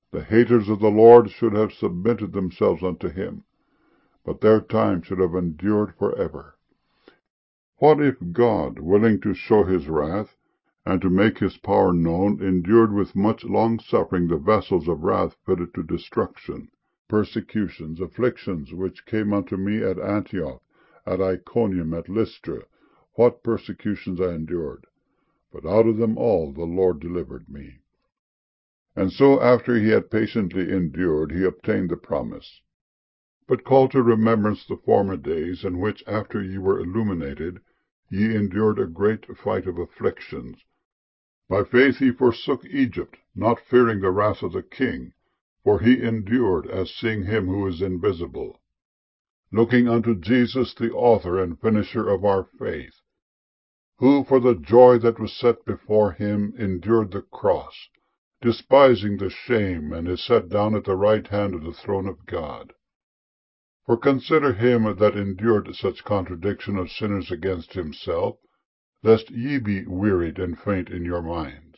The haters of the Lord should have submitted themselves unto him, but their time should have endured forever. What if God, willing to show his wrath, and to make his power known, endured with much long-suffering the vessels of wrath fitted to destruction, persecutions, afflictions, which came unto me at Antioch, at Iconium, at Lystra? What persecutions I endured! But out of them all the Lord delivered me. And so after he had patiently endured, he obtained the promise. But call to remembrance the former days, in which, after ye were illuminated, ye endured a great fight of afflictions. By faith ye forsook Egypt, not fearing the wrath of the king, for he endured, as seeing him who is invisible. Looking unto Jesus, the author and finisher of our faith, who for the joy that was set before him endured the cross, despising the shame, and is set down at the right hand of the throne of God. For consider him that endured such contradiction of sinners against himself, lest ye be wearied and faint in your mind.